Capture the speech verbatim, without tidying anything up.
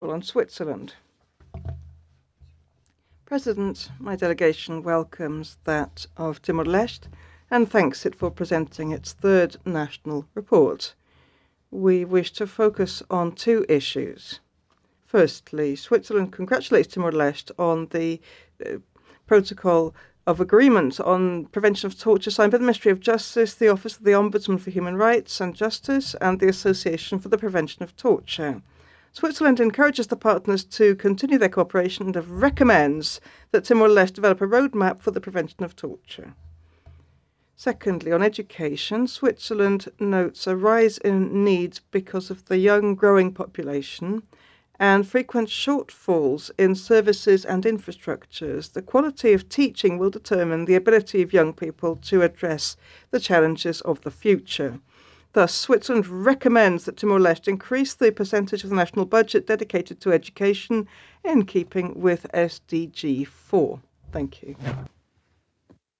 on Switzerland. President, my delegation welcomes that of Timor-Leste and thanks it for presenting its third national report. We wish to focus on two issues. Firstly, Switzerland congratulates Timor-Leste on the uh, protocol of agreement on prevention of torture signed by the Ministry of Justice, the Office of the Ombudsman for Human Rights and Justice, and the Association for the Prevention of Torture. Switzerland encourages the partners to continue their cooperation and recommends that Timor-Leste develop a roadmap for the prevention of torture. Secondly, on education, Switzerland notes a rise in needs because of the young growing population and frequent shortfalls in services and infrastructures. The quality of teaching will determine the ability of young people to address the challenges of the future. Thus, Switzerland recommends that Timor-Leste increase the percentage of the national budget dedicated to education in keeping with S D G four. Thank you.